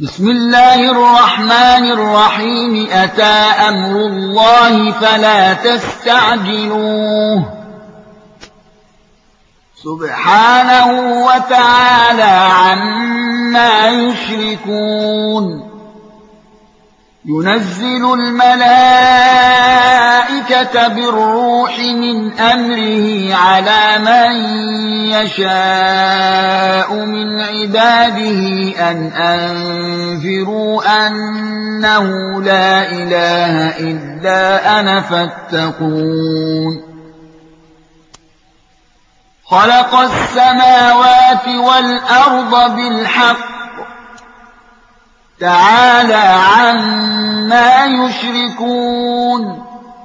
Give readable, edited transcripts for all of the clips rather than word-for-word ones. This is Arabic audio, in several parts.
بسم الله الرحمن الرحيم أتى أمر الله فلا تستعجلوه سبحانه وتعالى عما يشركون ينزل الملائكة بالروح من أمره على من يشاء من عباده أن أنذروا أنه لا إله إلا أنا فاتقون خلق السماوات والأرض بالحق تعالى عما يشركون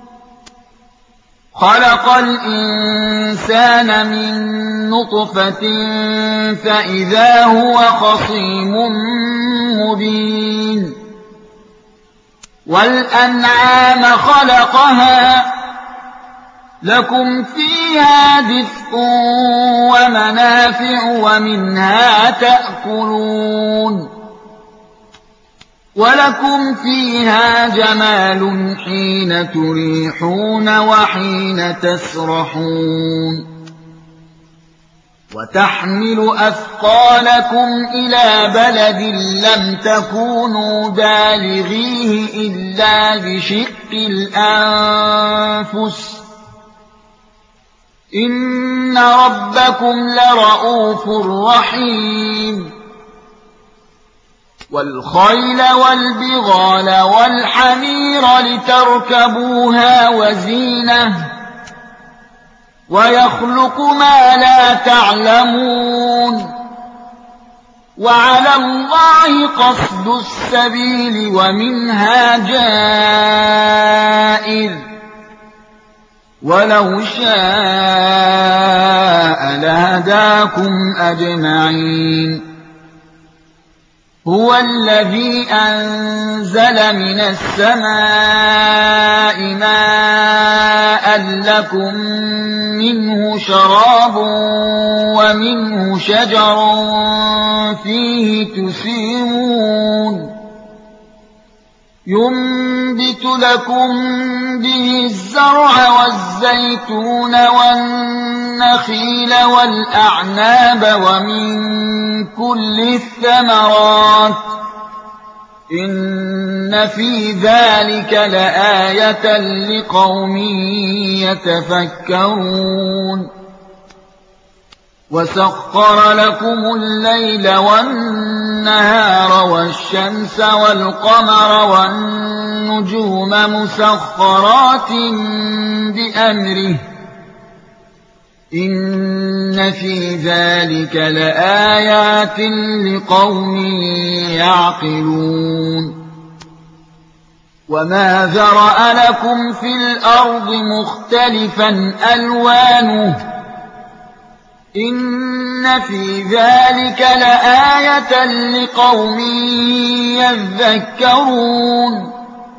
خلق الإنسان من نطفة فإذا هو خصيم مبين والأنعام خلقها لكم فيها دفء ومنافع ومنها تأكلون ولكم فيها جمال حين تريحون وحين تسرحون وتحمل أثقالكم إلى بلد لم تكونوا بالغيه إلا بشق الأنفس إن ربكم لرؤوف رحيم والخيل والبغال والحمير لتركبوها وزينة ويخلق ما لا تعلمون وعلى الله قصد السبيل ومنها جائر ولو شاء لهداكم أجمعين هو الذي أنزل من السماء ماء لكم منه شراب ومنه شجر فيه تسيمون ينبت لكم به الزرع والزيتون والنخيل والأعناب ومن كل الثمرات إن في ذلك لآية لقوم يتفكرون وسخر لكم الليل والنهار والشمس والقمر والنجوم مسخرات بأمره إن في ذلك لآيات لقوم يعقلون وما ذرأ لكم في الأرض مختلفا ألوانه إن في ذلك لآية لقوم يذكرون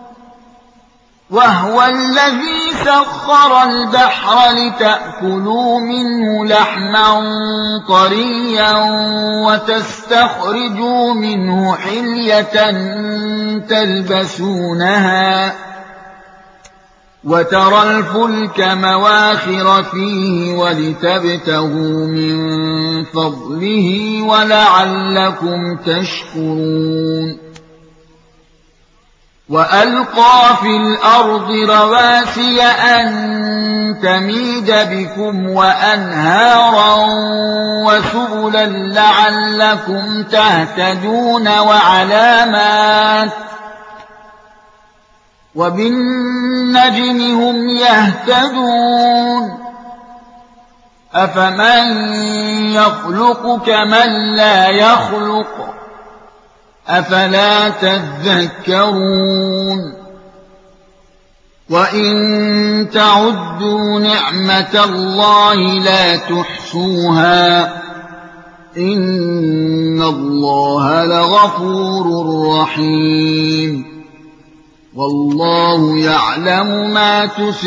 وهو الذي سخر البحر لتأكلوا منه لحما طريا وتستخرجوا منه حلية تلبسونها وترى الفلك مواخر فيه ولتبتغوا من فضله ولعلكم تشكرون وألقى في الأرض رواسي أن تميد بكم وأنهارا وسبلا لعلكم تهتدون وعلامات وبالنجم هم يهتدون أفمن يخلق كمن لا يخلق أفلا تذكرون وإن تعدوا نعمة الله لا تحصوها إن الله لغفور رحيم والله يعلم ما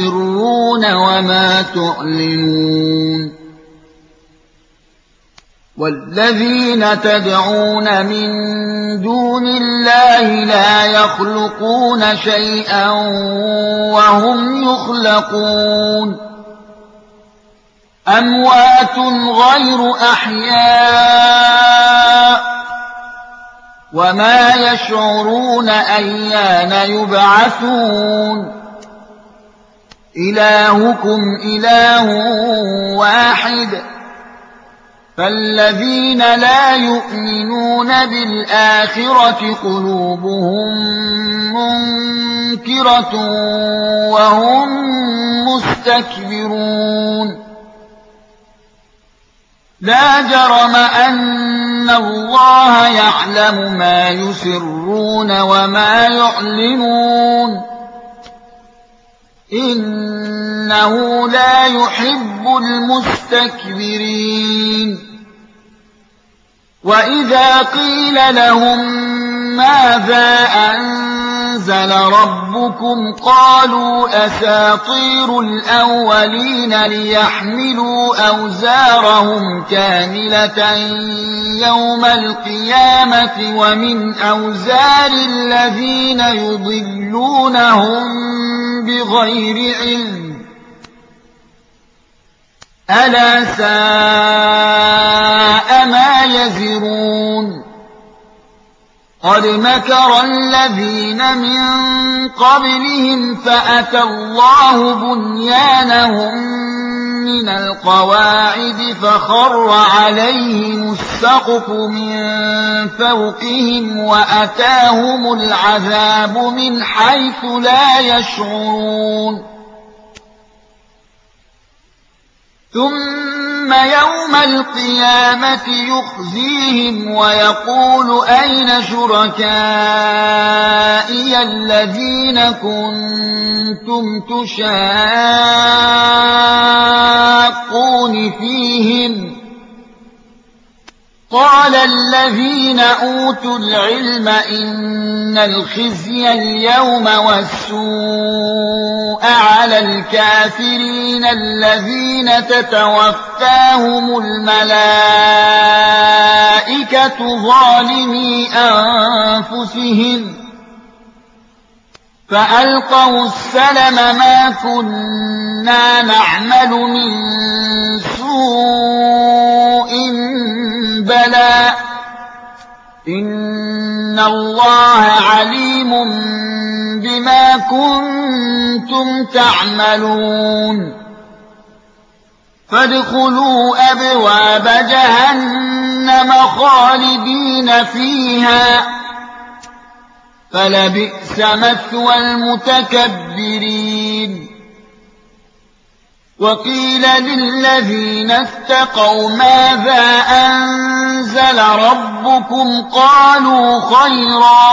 تسرون وما تعلنون والذين تدعون من دون الله لا يخلقون شيئا وهم يخلقون أموات غير أحياء وما يشعرون أيان يبعثون إلهكم إله واحد فالذين لا يؤمنون بالآخرة قلوبهم منكرة وهم مستكبرون لا جرم أن الله يعلم ما يسرون وما يعلنون إنه لا يحب المستكبرين وإذا قيل لهم ماذا أنزل ربكم قالوا أساطير الأولين ليحملوا أوزارهم كاملة يوم القيامة ومن أوزار الذين يضلونهم بغير علم ألا ساء ما يزرون قد مكر الذين من قبلهم فأتى الله بنيانهم من القواعد فخر عليهم السقف من فوقهم وأتاهم العذاب من حيث لا يشعرون ثم يوم القيامة يخزيهم ويقول أين شركائي الذين كنتم تشاقون فيهم قال الذين أوتوا العلم إن الخزي اليوم والسوء على الكافرين الذين تتوفاهم الملائكة ظالمي أنفسهم فألقوا السلم ما كنا نعمل من سوء بلى إن الله عليم بما كنتم تعملون فادخلوا أبواب جهنم خالدين فيها فلبئس مثوى المتكبرين وقيل للذين اتقوا ماذا أنزل ربكم قالوا خيرا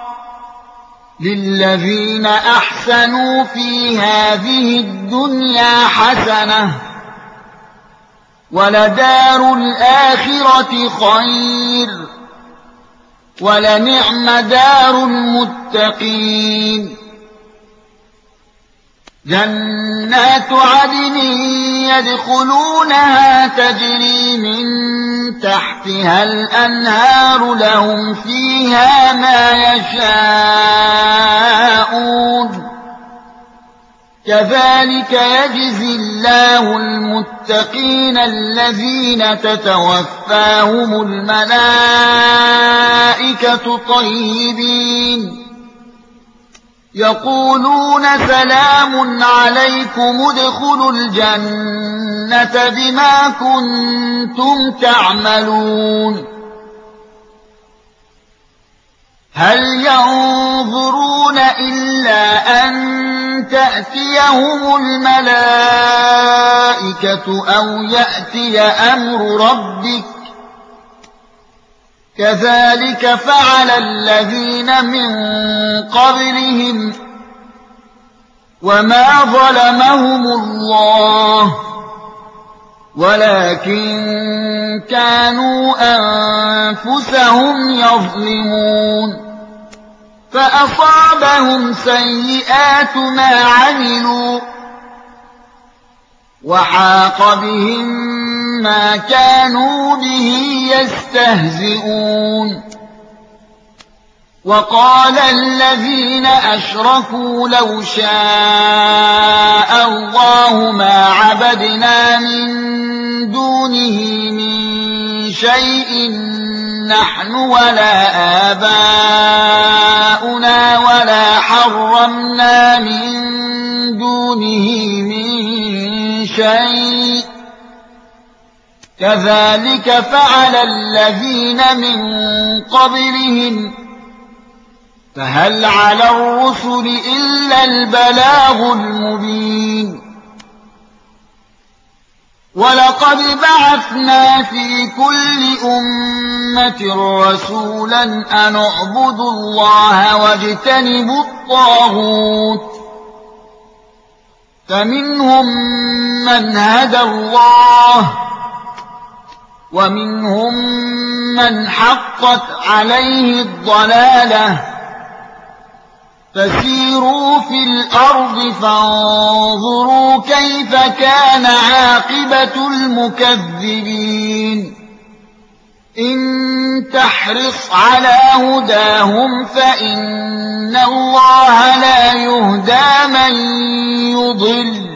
للذين أحسنوا في هذه الدنيا حسنة ولدار الآخرة خير ولنعم دار المتقين جنات عدن يدخلونها تجري من تحتها الأنهار لهم فيها ما يشاءون كذلك يجزي الله المتقين الذين تتوفاهم الملائكة طيبين يقولون سلام عليكم ادخلوا الجنة بما كنتم تعملون هل ينظرون إلا أن تأتيهم الملائكة أو يأتي أمر ربك كذلك فعل الذين من قبلهم وما ظلمهم الله ولكن كانوا أنفسهم يظلمون فأصابهم سيئات ما عملوا وحاق بهم ما كانوا به يستهزئون وقال الذين أشركوا لو شاء الله ما عبدنا من دونه من شيء نحن ولا آباؤنا ولا حرمنا من دونه من شيء كذلك فعل الذين من قبلهم فهل على الرسل إلا البلاغ المبين ولقد بعثنا في كل أمة رسولا أن اعبدوا الله واجتنبوا الطاغوت فمنهم من هدى الله ومنهم من حقت عليه الضلالة فسيروا في الأرض فانظروا كيف كان عاقبة المكذبين إن تحرص على هداهم فإن الله لا يهدى من يضل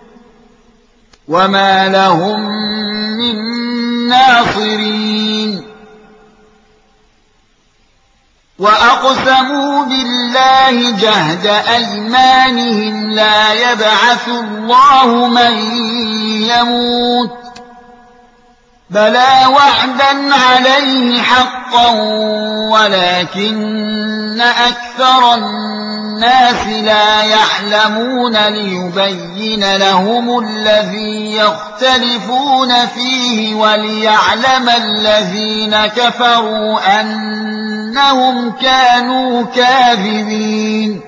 وما لهم من ناصرين وأقسموا بالله جهد أيمانهم لا يبعث الله من يموت بلى وعدا عليه حقا ولكن أكثر الناس لا يعلمون ليبين لهم الذي يختلفون فيه وليعلم الذين كفروا أنهم كانوا كاذبين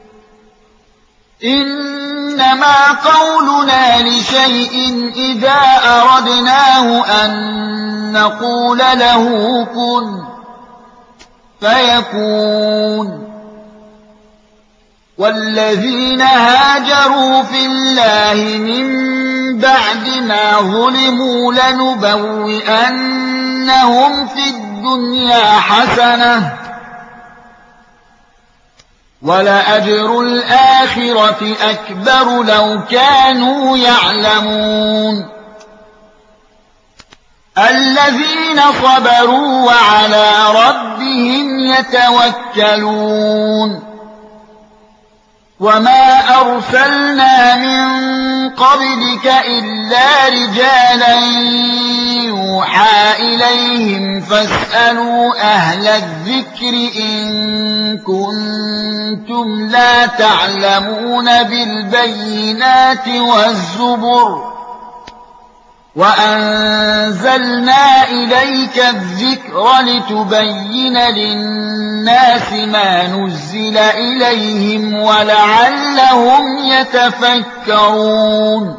إنما قولنا لشيء إذا أردناه أن نقول له كن فيكون والذين هاجروا في الله من بعد ما ظلموا لنبوئنهم في الدنيا حسنة ولأجر الآخرة أكبر لو كانوا يعلمون الذين صبروا وعلى ربهم يتوكلون وما أرسلنا من قبلك إلا رجالا يوحى إليهم فاسألوا أهل الذكر إن كنتم لا تعلمون بالبينات والزبر وأنزلنا إليك الذكر لتبين للناس ما نزل إليهم ولعلهم يتفكرون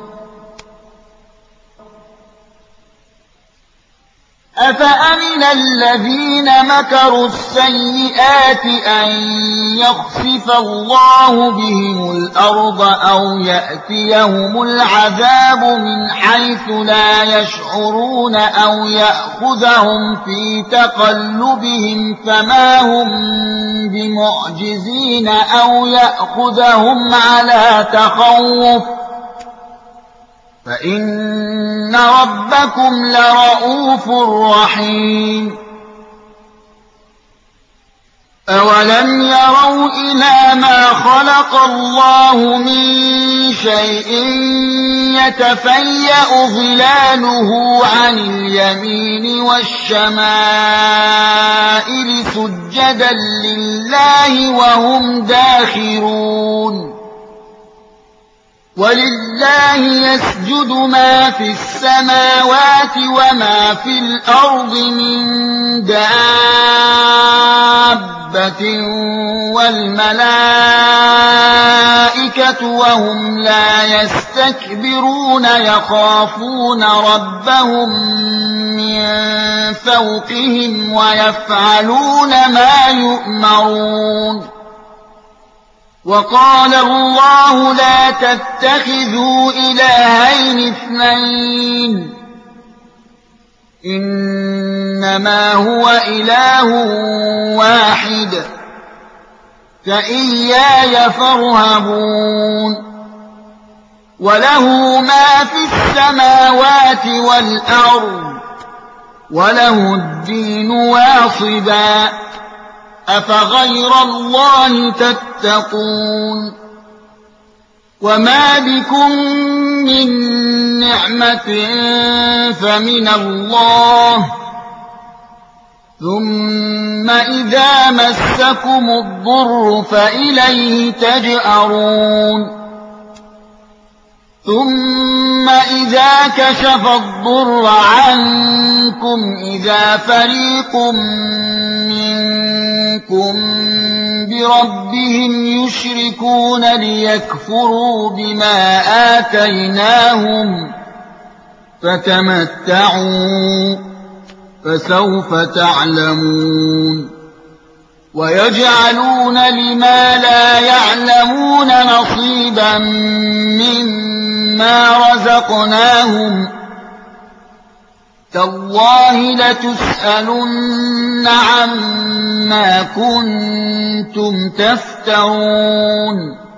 أفأمن الذين مكروا السيئات أن يخسف الله بهم الأرض أو يأتيهم العذاب من حيث لا يشعرون أو يأخذهم في تقلبهم فما هم بمعجزين أو يأخذهم على تخوف فإن ربكم لرؤوف رحيم أولم يروا إلى ما خلق الله من شيء يتفيأ ظلاله عن اليمين والشمائل سجدا لله وهم داخرون ولله يسجد ما في السماوات وما في الأرض من دابة والملائكة وهم لا يستكبرون يخافون ربهم من فوقهم ويفعلون ما يؤمرون وقال الله لا تتخذوا إلهين اثنين إنما هو إله واحد فإياي فارهبون وله ما في السماوات والأرض وله الدين واصبا أفغير الله تتقون وما بكم من نعمة فمن الله ثم إذا مسكم الضر فإليه تجأرون ثم إذا كشف الضر عنكم إذا فريق منكم بربهم يشركون ليكفروا بما آتيناهم فتمتعوا فسوف تعلمون ويجعلون لما لا يعلمون نصيبا مما رزقناهم تالله لتسألن عما كنتم تفترون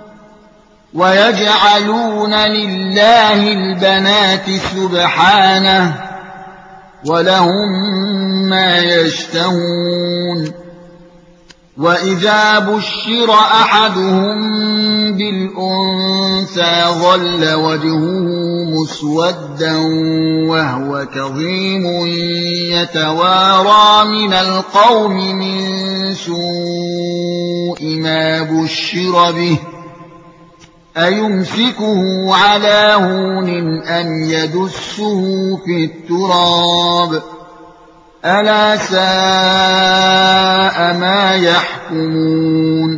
ويجعلون لله البنات سبحانه ولهم ما يشتهون وإذا بشر أحدهم بالأنثى ظل وجهه مسودا وهو كظيم يتوارى من القوم من سوء ما بشر به أيمسكه على هون أم يدسه في التراب ألا ساء ما يحكمون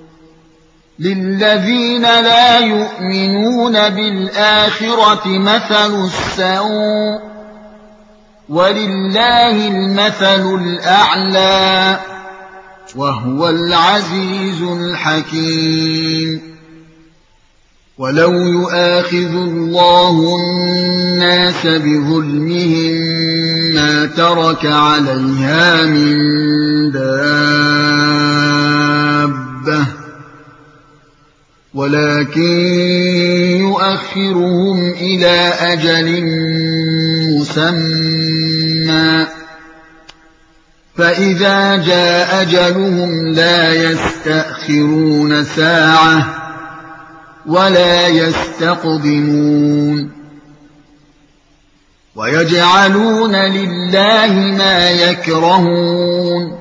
للذين لا يؤمنون بالآخرة مثل السوء ولله المثل الأعلى وهو العزيز الحكيم ولو يؤاخذ الله الناس بظلمهم ما ترك عليها من دابة ولكن يؤخرهم إلى أجل مسمى فإذا جاء أجلهم لا يستأخرون ساعة ولا يستقدمون ويجعلون لله ما يكرهون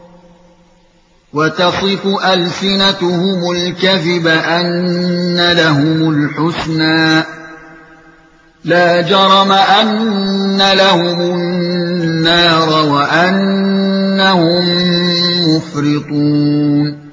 وتصف ألسنتهم الكذب أن لهم الحسنى لا جرم أن لهم النار وأنهم مفرطون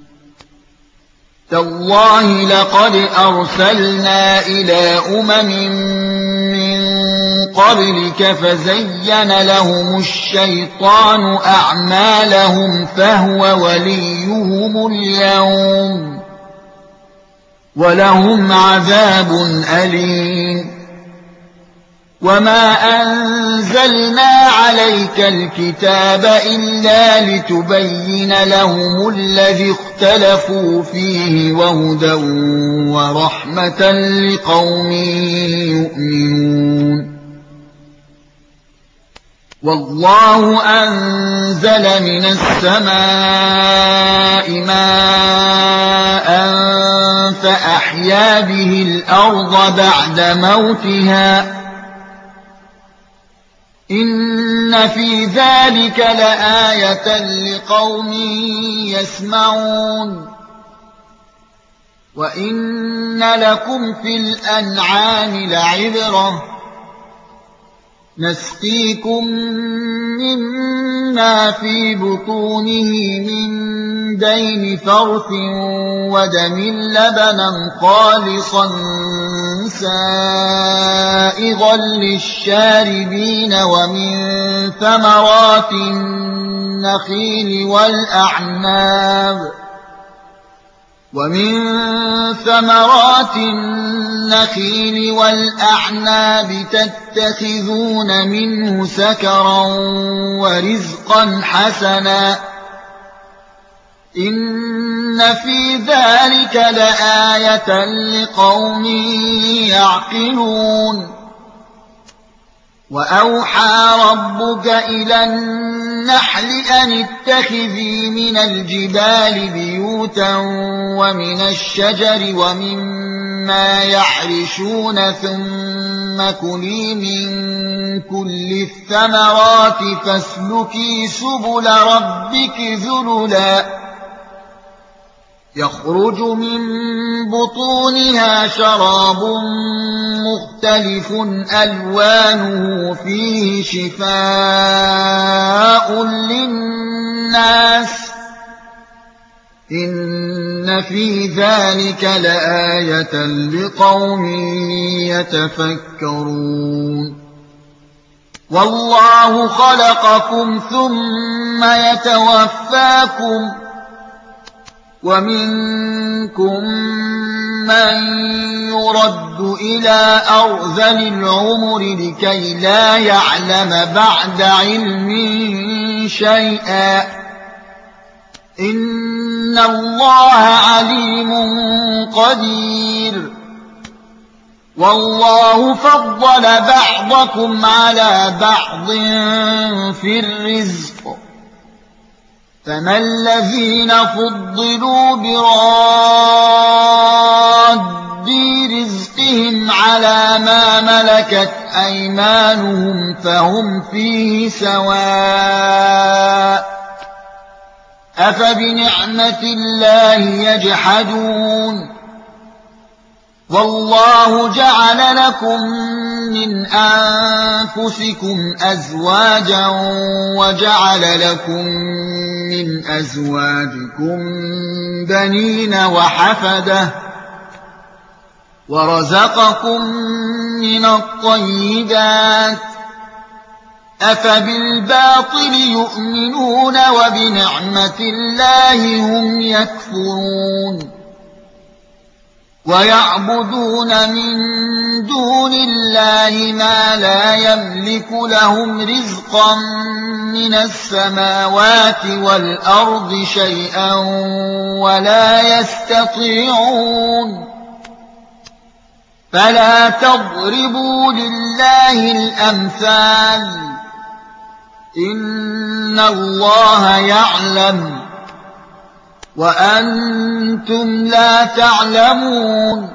تالله لقد أرسلنا إلى من قبلك فزين لهم الشيطان أعمالهم فهو وليهم اليوم ولهم عذاب أليم وما أنزلنا عليك الكتاب إلا لتبين لهم الذي اختلفوا فيه وهدى ورحمة لقوم يؤمنون والله أنزل من السماء ماء فأحيا به الأرض بعد موتها إن في ذلك لآية لقوم يسمعون وإن لكم في الأنعام لعبرة نسقيكم مما في بطونه من بين فرث ودم لبنا خالصا سائغا للشاربين ومن ثمرات النخيل والأعناب ومن ثمرات النخيل والأعناب تتخذون منه سكرا ورزقا حسنا إن في ذلك لآية لقوم يعقلون وأوحى ربك إلى النحل أن اتخذي من الجبال بيوتا ومن الشجر ومما يعرشون ثم كلي من كل الثمرات فاسلكي سبل ربك ذللا يخرج من بطونها شراب مختلف ألوانه فيه شفاء للناس إن في ذلك لآية لقوم يتفكرون والله خلقكم ثم يتوفاكم ومنكم من يرد إلى أرذل العمر لكي لا يعلم بعد علم شيئا إن الله عليم قدير والله فضل بعضكم على بعض في الرزق فما الذين فضلوا براد رزقهم على ما ملكت أيمانهم فهم فيه سواء أفبنعمة الله يجحدون والله جعل لكم من أنفسكم أزواجا وجعل لكم من أزواجكم بنين وحفدة ورزقكم من الطيبات أفبالباطل يؤمنون وبنعمة الله هم يكفرون ويعبدون من دون الله ما لا يملك لهم رزقا من السماوات والأرض شيئا ولا يستطيعون فلا تضربوا لله الأمثال إن الله يعلم وأنتم لا تعلمون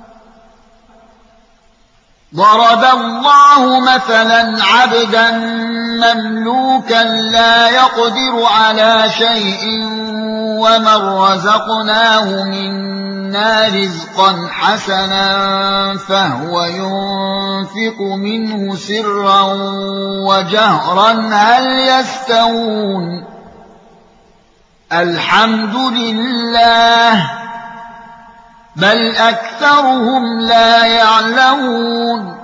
ضرب الله مثلا عبدا مملوكا لا يقدر على شيء ومن رزقناه منا رزقا حسنا فهو ينفق منه سرا وجهرا هل يستوون الحمد لله بل أكثرهم لا يعلمون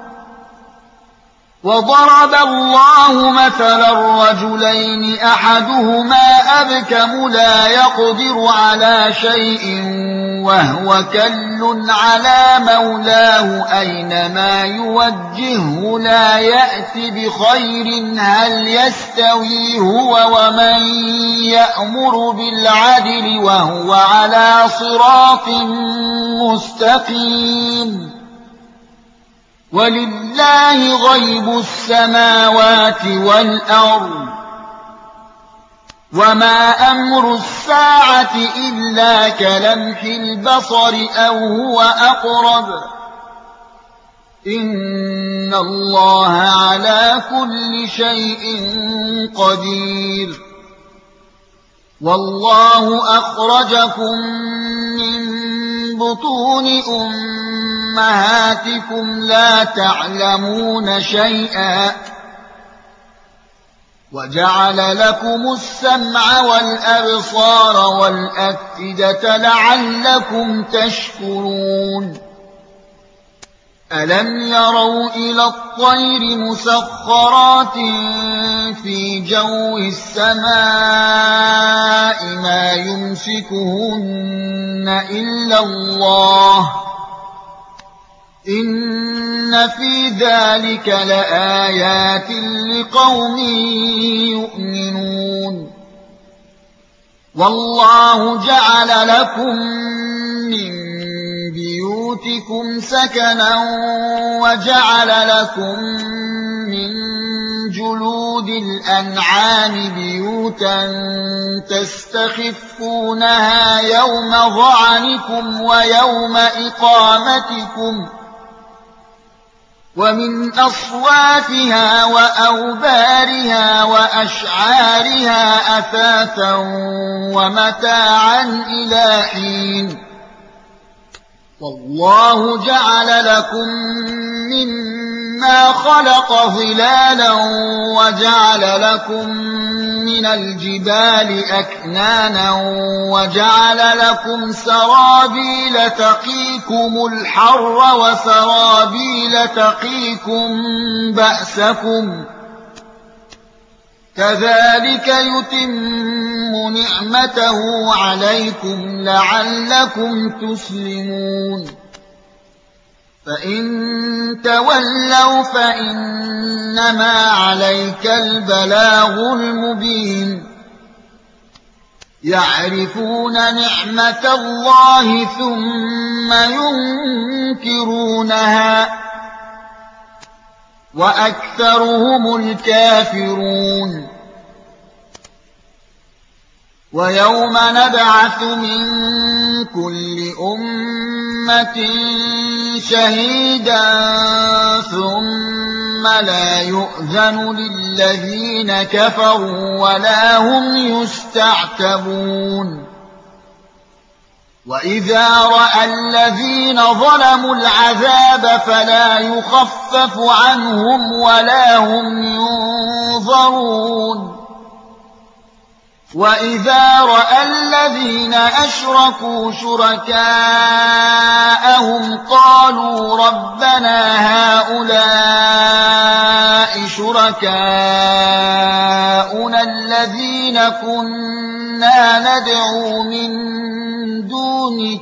وضرب الله مثلا رجلين أحدهما أبكم لا يقدر على شيء وهو كل على مولاه أينما يوجهه لا يأتي بخير هل يستوي هو ومن يأمر بالعدل وهو على صراط مستقيم ولله غيب السماوات والأرض وما أمر الساعة إلا كلمح البصر أو هو أقرب إن الله على كل شيء قدير والله أخرجكم من بطون أمهاتكم لا تعلمون شيئا وجعل لكم السمع والأبصار والأفئدة لعلكم تشكرون ألم يروا إلى الطير مسخرات في جو السماء ما يمسكهن إلا الله إن في ذلك لآيات لقوم يؤمنون والله جعل لكم من بيوتكم سكنا وجعل لكم من جلود الأنعام بيوتا تستخفونها يوم ظعنكم ويوم إقامتكم ومن أصوافها وأوبارها وأشعارها أثاثا ومتاعا إلى حين والله جعل لكم مما خلق ظلالا وجعل لكم من الجبال أكنانا وجعل لكم سرابيل تقيكم الحر وسرابيل تقيكم بأسكم كذلك يتم نعمته عليكم لعلكم تسلمون فإن تولوا فإنما عليك البلاغ المبين يعرفون نعمة الله ثم ينكرونها وأكثرهم الكافرون ويوم نبعث من كل أمة شهيدا ثم لا يؤذن للذين كفروا ولا هم يستعتبون وإذا رأى الذين ظلموا العذاب فلا يخفف عنهم ولا هم ينظرون وإذا رأى الذين أشركوا شركاءهم قالوا ربنا هؤلاء شركاؤنا الذين كنا ندعو من دونك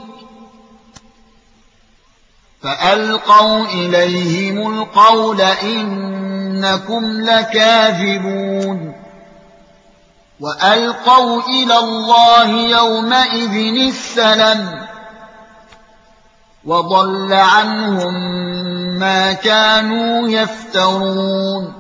فألقوا إليهم القول إنكم لكاذبون وألقوا إلى الله يومئذ السلم وضل عنهم ما كانوا يفترون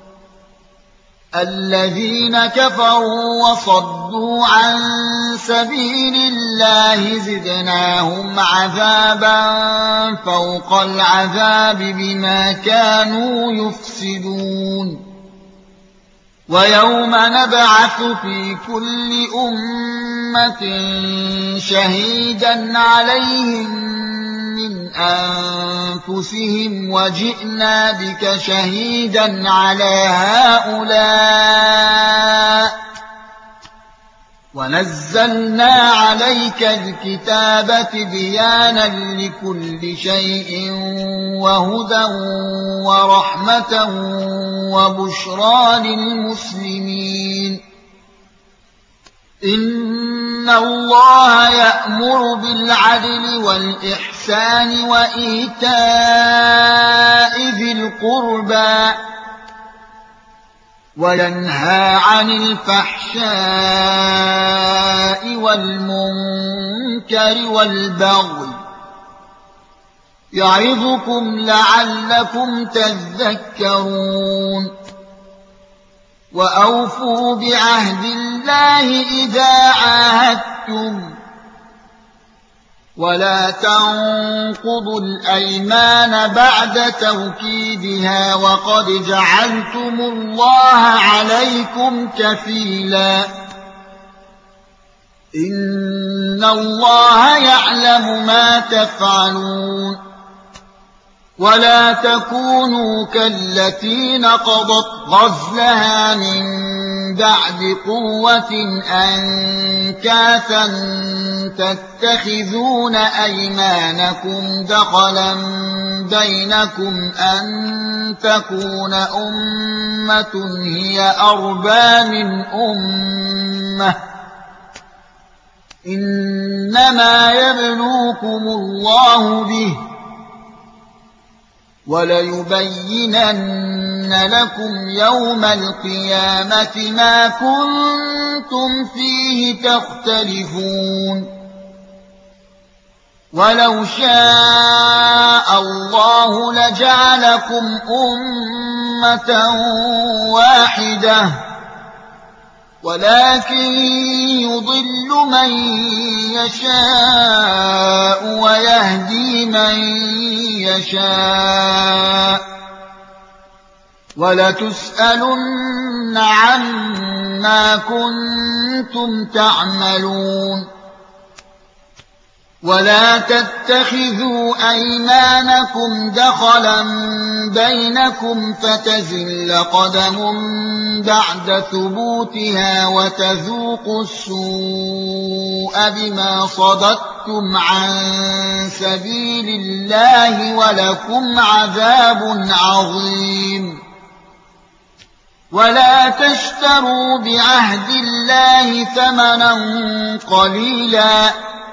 الذين كفروا وصدوا عن سبيل الله زدناهم عذابا فوق العذاب بما كانوا يفسدون ويوم نبعث في كل أمة شهيدا عليهم من أنفسهم وجئنا بك شهيدا على هؤلاء ونزلنا عليك الكتاب تبيانا لكل شيء وهدى ورحمة وبشرى للمسلمين إن الله يأمر بالعدل والإحسان وإيتاء ذي القربى وينهى عن الفحشاء والمنكر والبغي يعظكم لعلكم تذكرون وأوفوا بعهد الله إذا عاهدتم ولا تنقضوا الأيمان بعد توكيدها وقد جعلتم الله عليكم كفيلا إن الله يعلم ما تفعلون ولا تكونوا كالتي نقضت غزلها من بعد قوة أنكاثا تتخذون أيمانكم دخلا بينكم أن تكون أمة هي أربى من أمة إنما يبلوكم الله به وليبينن لكم يوم القيامة ما كنتم فيه تختلفون ولو شاء الله لجعلكم أمة واحدة ولكن يضل من يشاء ويهدي من يشاء ولتسألن عما كنتم تعملون ولا تتخذوا أيمانكم دخلا بينكم فتزل قدم بعد ثبوتها وتذوقوا السوء بما صددتم عن سبيل الله ولكم عذاب عظيم ولا تشتروا بعهد الله ثمنا قليلا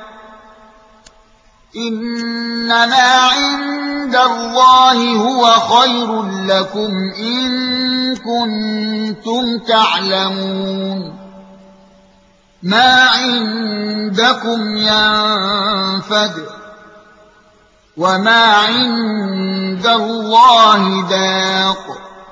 إنما عند الله هو خير لكم إن كنتم تعلمون ما عندكم ينفد وما عند الله باق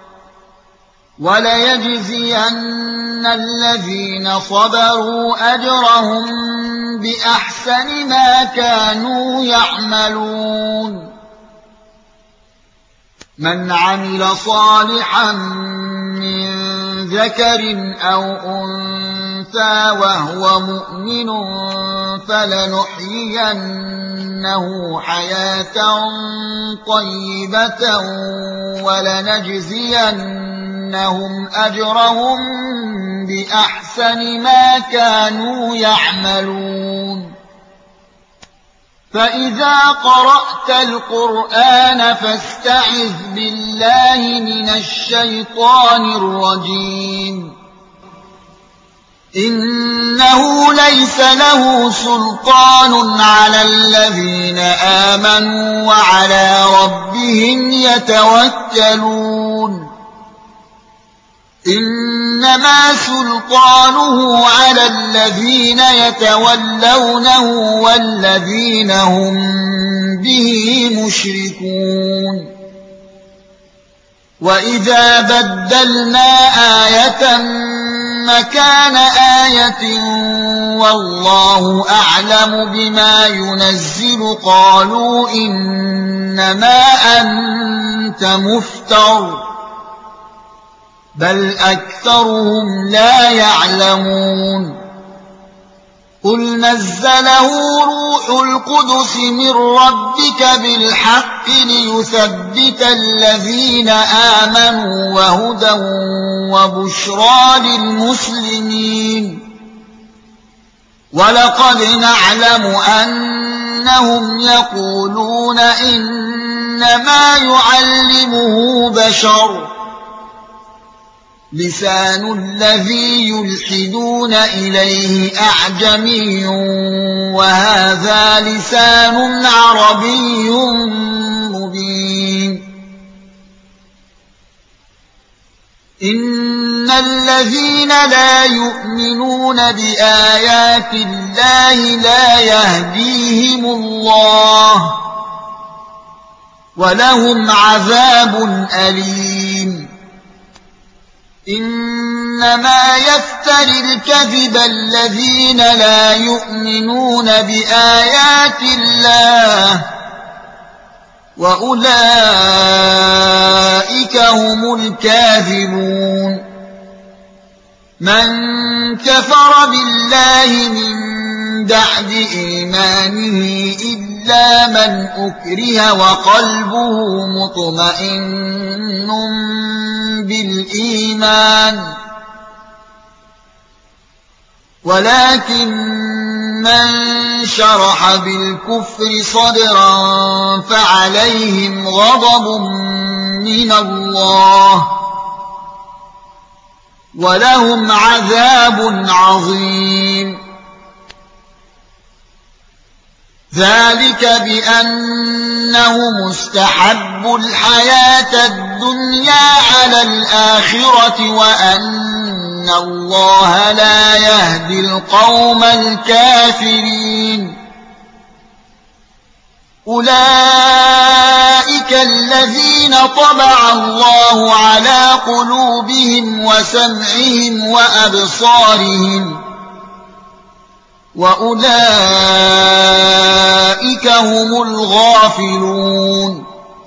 وليجزين الذين صبروا أجرهم بأحسن ما كانوا يعملون من عمل صالحا من ذكر أو أنثى وهو مؤمن فلنحيينه حياة طيبة ولنجزينهم أجرهم بأحسن ما كانوا يعملون فإذا قرأت القرآن فاستعذ بالله من الشيطان الرجيم إنه ليس له سلطان على الذين آمنوا وعلى ربهم يتوكلون إنما سلطانه على الذين يتولونه والذين هم به مشركون وإذا بدلنا آية مكان آية والله أعلم بما ينزل قالوا إنما أنت مفتر بل أكثرهم لا يعلمون قل نزله روح القدس من ربك بالحق ليثبت الذين آمنوا وهدى وبشرى للمسلمين ولقد نعلم أنهم يقولون إنما يعلمه بشر لسان الذي يلحدون إليه أعجمي وهذا لسان عربي مبين إن الذين لا يؤمنون بآيات الله لا يهديهم الله ولهم عذاب أليم إنما يفتري الكذب الذين لا يؤمنون بآيات الله وأولئك هم الكاذبون من كفر بالله من بعد إيمانه إلا إلا من أكره وقلبه مطمئن بالإيمان ولكن من شرح بالكفر صدرا فعليهم غضب من الله ولهم عذاب عظيم ذلك بأنهم استحبوا الحياة الدنيا على الآخرة وأن الله لا يهدي القوم الكافرين أولئك الذين طبع الله على قلوبهم وسمعهم وأبصارهم وأولئك هم الغافلون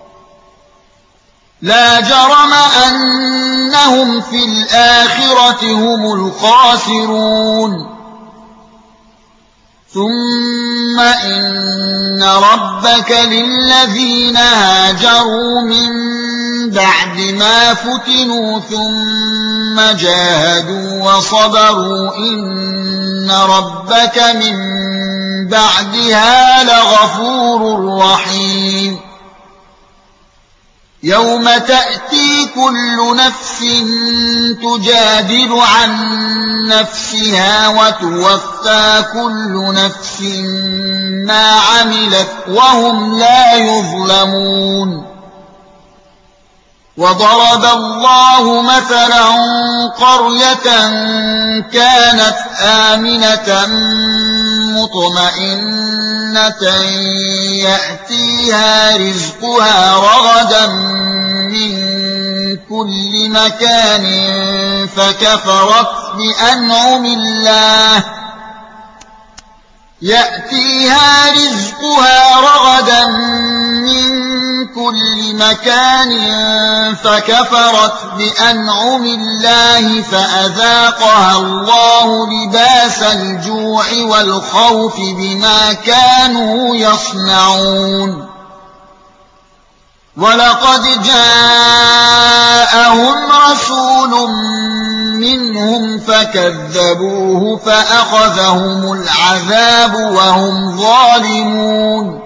لا جرم أنهم في الآخرة هم الخاسرون ثم إن ربك للذين هاجروا من بعد ما فتنوا ثم جاهدوا وصبروا إن ربك من بعدها لغفور رحيم يوم تأتي كل نفس تجادل عن نفسها وتوفى كل نفس ما عملت وهم لا يظلمون وضرب الله مثلا قرية كانت آمنة مطمئنة يأتيها رزقها رغدا من كل مكان فكفرت بأنعم الله فأذاقها الله لباس الجوع والخوف بما كانوا يصنعون ولقد جاءهم رسول منهم فكذبوه فأخذهم العذاب وهم ظالمون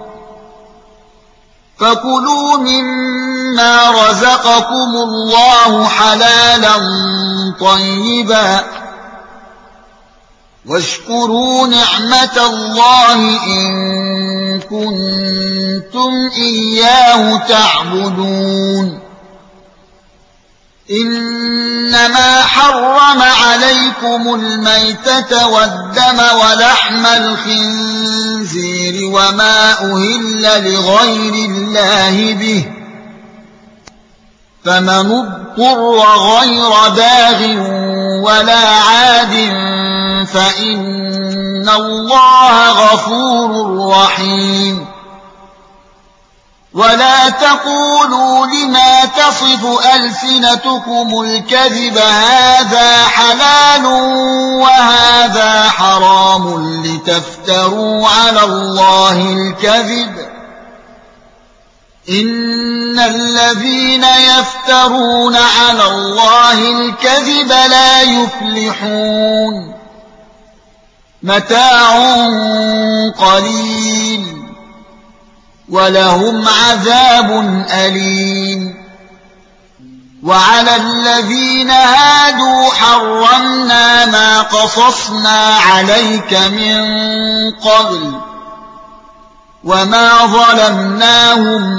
فكلوا مما رزقكم الله حلالا طيبا واشكروا نعمة الله إن كنتم إياه تعبدون إنما حرم عليكم الميتة والدم ولحم الخنزير وما أهل لغير الله به فمن اضطر غير باغ ولا عاد فإن الله غفور رحيم ولا تقولوا لما تصف ألسنتكم الكذب هذا حلال وهذا حرام لتفتروا على الله الكذب إن الذين يفترون على الله الكذب لا يفلحون متاع قليل ولهم عذاب أليم وعلى الذين هادوا حرمنا ما قصصنا عليك من قبل وما ظلمناهم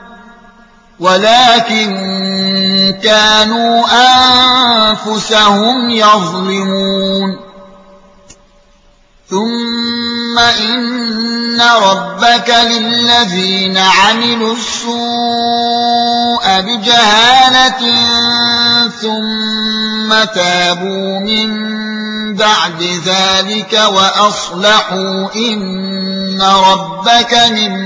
ولكن كانوا أنفسهم يظلمون ثم إن ربك للذين عملوا السوء بجهالة ثم تابوا من بعد ذلك وأصلحوا إن ربك من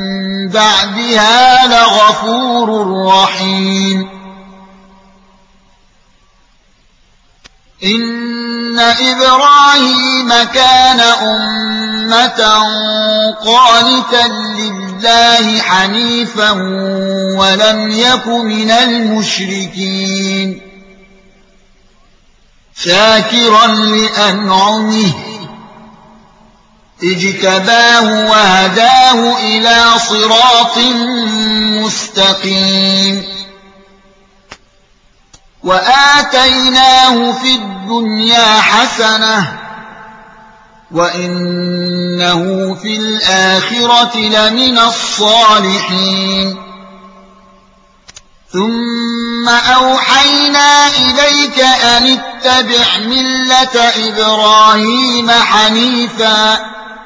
بعدها لغفور رحيم إن إبراهيم كان أمة قانتا لله حنيفا ولم يك من المشركين شاكرا لأنعمه اجتباه وهداه إلى صراط مستقيم وآتيناه في الدنيا حسنة وإنه في الآخرة لمن الصالحين ثم أوحينا إليك أن اتبع ملة إبراهيم حنيفا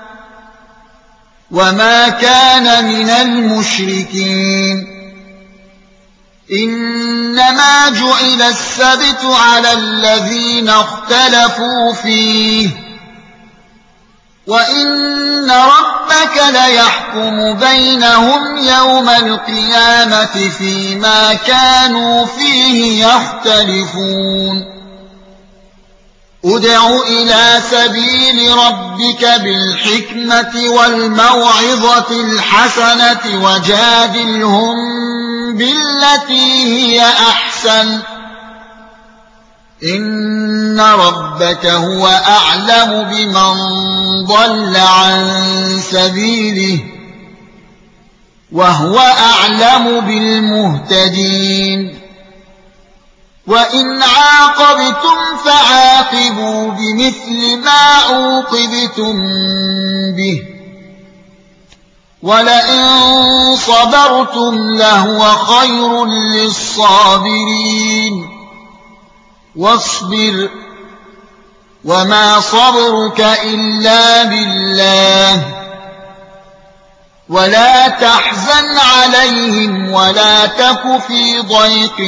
وما كان من المشركين إنما جعل السبت على الذين اختلفوا فيه وإن ربك ليحكم بينهم يوم القيامة فيما كانوا فيه يختلفون ادع إلى سبيل ربك بالحكمة والموعظة الحسنة وجادلهم بالتي هي أحسن إن ربك هو أعلم بمن ضل عن سبيله وهو أعلم بالمهتدين وإن عاقبتم فعاقبوا بمثل ما عوقبتم به ولئن صبرتم لهو خير للصابرين واصبر وما صبرك إلا بالله ولا تحزن عليهم ولا تك في ضيق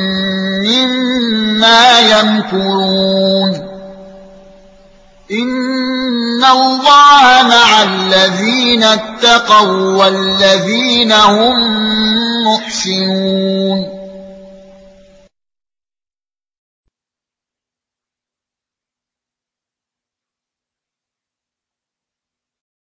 مما يمكرون إن الله مع الذين اتقوا والذين هم محسنون